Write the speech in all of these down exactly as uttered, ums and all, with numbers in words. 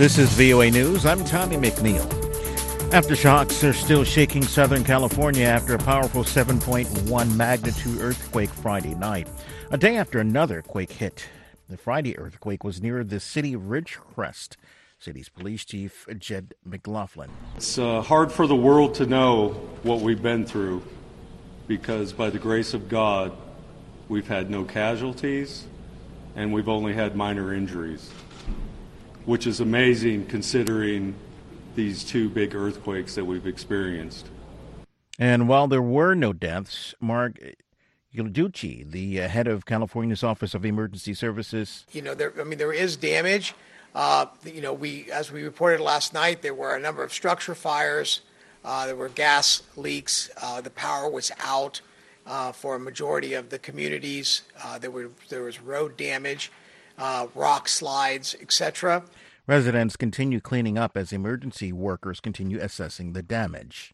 This is V O A News. I'm Tommy McNeil. Aftershocks are still shaking Southern California after a powerful seven point one magnitude earthquake Friday night, a day after another quake hit. The Friday earthquake was near the city of Ridgecrest. City's police chief, Jed McLaughlin. It's uh, hard for the world to know what we've been through because by the grace of God, we've had no casualties and we've only had minor injuries, which is amazing considering these two big earthquakes that we've experienced. And while there were no deaths, Mark Giudici, the uh, head of California's Office of Emergency Services. You know, there, I mean, there is damage. Uh, you know, we, as we reported last night, there were a number of structure fires. Uh, there were gas leaks. Uh, the power was out uh, for a majority of the communities. Uh, there were there was road damage, uh, rock slides, et cetera. Residents continue cleaning up as emergency workers continue assessing the damage.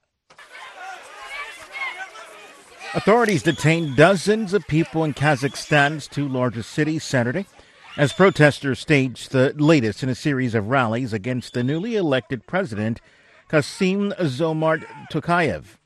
Authorities detained dozens of people in Kazakhstan's two largest cities Saturday as protesters staged the latest in a series of rallies against the newly elected president, Kassym-Jomart Tokayev.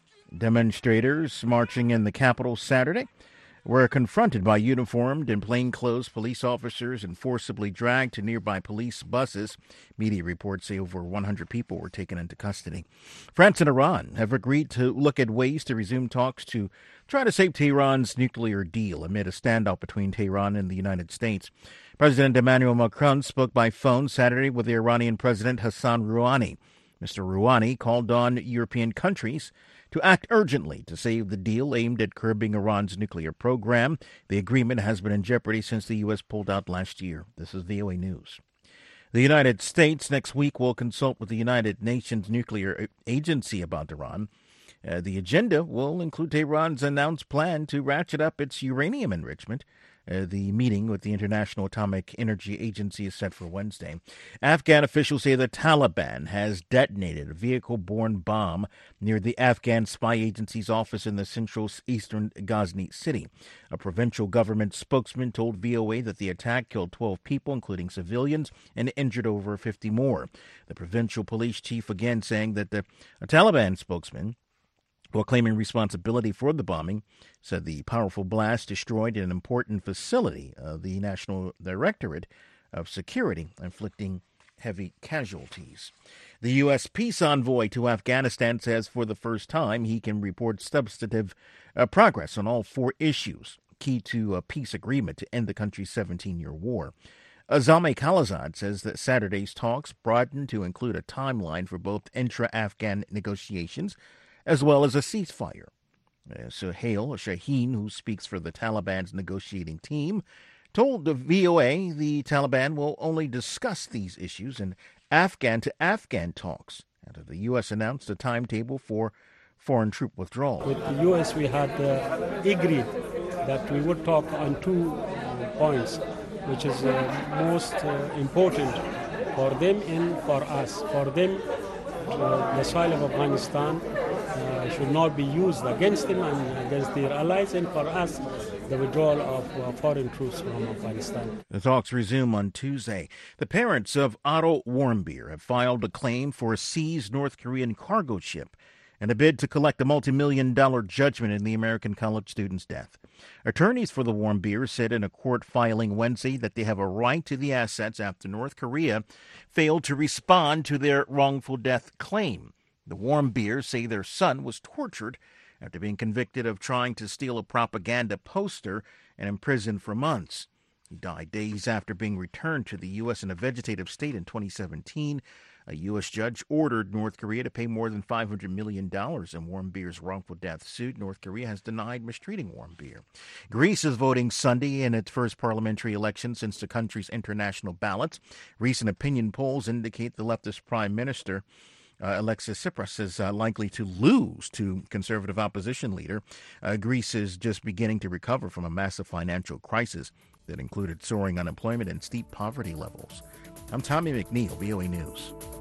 Demonstrators marching in the capital Saturday were confronted by uniformed and plainclothes police officers and forcibly dragged to nearby police buses. Media reports say over one hundred people were taken into custody. France and Iran have agreed to look at ways to resume talks to try to save Tehran's nuclear deal amid a standoff between Tehran and the United States. President Emmanuel Macron spoke by phone Saturday with the Iranian President Hassan Rouhani. Mister Rouhani called on European countries to act urgently to save the deal aimed at curbing Iran's nuclear program. The agreement has been in jeopardy since the U S pulled out last year. This is V O A News. The United States next week will consult with the United Nations Nuclear Agency about Iran. Uh, the agenda will include Tehran's announced plan to ratchet up its uranium enrichment. Uh, the meeting with the International Atomic Energy Agency is set for Wednesday. Afghan officials say the Taliban has detonated a vehicle-borne bomb near the Afghan spy agency's office in the central eastern Ghazni city. A provincial government spokesman told V O A that the attack killed twelve people, including civilians, and injured over fifty more. The provincial police chief again saying that the a Taliban spokesman, while claiming responsibility for the bombing, said the powerful blast destroyed an important facility of the National Directorate of Security, inflicting heavy casualties. The U S peace envoy to Afghanistan says for the first time he can report substantive uh, progress on all four issues key to a peace agreement to end the country's seventeen-year war. Azami Khalilzad says that Saturday's talks broadened to include a timeline for both intra-Afghan negotiations as well as a ceasefire. Uh, Suhail Shaheen, who speaks for the Taliban's negotiating team, told the V O A the Taliban will only discuss these issues in Afghan-to-Afghan talks after the U S announced a timetable for foreign troop withdrawal. With the U S, we had uh, agreed that we would talk on two uh, points, which is uh, most uh, important for them and for us. For them, uh, the soil of Afghanistan Uh, should not be used against them and against their allies, and for us, the withdrawal of uh, foreign troops from Afghanistan. The talks resume on Tuesday. The parents of Otto Warmbier have filed a claim for a seized North Korean cargo ship in a bid to collect a multi-million dollar judgment in the American college student's death. Attorneys for the Warmbier said in a court filing Wednesday that they have a right to the assets after North Korea failed to respond to their wrongful death claim. The Warmbiers say their son was tortured after being convicted of trying to steal a propaganda poster and imprisoned for months. He died days after being returned to the U S in a vegetative state in twenty seventeen. A U S judge ordered North Korea to pay more than five hundred million dollars in Warmbier's wrongful death suit. North Korea has denied mistreating Warmbier. Greece is voting Sunday in its first parliamentary election since the country's international ballots. Recent opinion polls indicate the leftist prime minister Uh, Alexis Tsipras is uh, likely to lose to conservative opposition leader. Uh, Greece is just beginning to recover from a massive financial crisis that included soaring unemployment and steep poverty levels. I'm Tommy McNeil, V O A News.